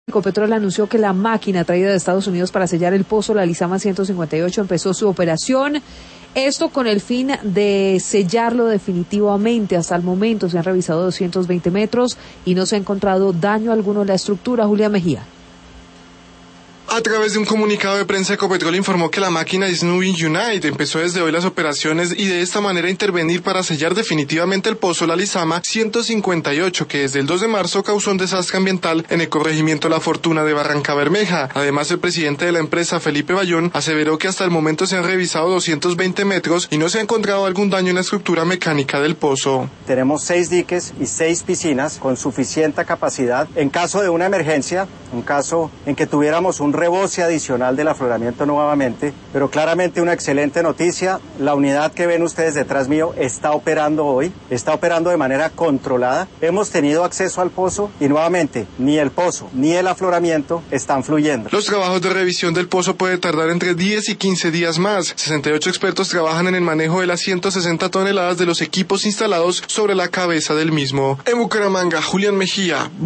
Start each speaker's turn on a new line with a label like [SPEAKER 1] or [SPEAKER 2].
[SPEAKER 1] Ecopetrol anunció que la máquina traída de Estados Unidos para sellar el pozo La Lizama 158 empezó su operación. Esto con el fin de sellarlo definitivamente. Hasta el momento se han revisado 220 metros y no se ha encontrado daño alguno en la estructura. Julián Mejía.
[SPEAKER 2] A través de un comunicado de prensa, Ecopetrol informó que la máquina Snubing Unite empezó desde hoy las operaciones y de esta manera intervenir para sellar definitivamente el pozo La Lizama 158, que desde el 2 de marzo causó un desastre ambiental en el corregimiento La Fortuna de Barrancabermeja. Además, el presidente de la empresa, Felipe Bayón, aseveró que hasta el momento se han revisado 220 metros y no se ha encontrado algún daño en la estructura mecánica del pozo.
[SPEAKER 3] Tenemos 6 diques y 6 piscinas con suficiente capacidad. En caso de una emergencia, un caso en que tuviéramos un reboce adicional del afloramiento nuevamente, pero claramente una excelente noticia, la unidad que ven ustedes detrás mío está operando hoy, está operando de manera controlada, hemos tenido acceso al pozo y nuevamente ni el pozo ni el afloramiento están fluyendo.
[SPEAKER 2] Los trabajos de revisión del pozo pueden tardar entre 10 y 15 días más. 68 expertos trabajan en el manejo de las 160 toneladas de los equipos instalados sobre la cabeza del mismo. En Bucaramanga, Julián Mejía.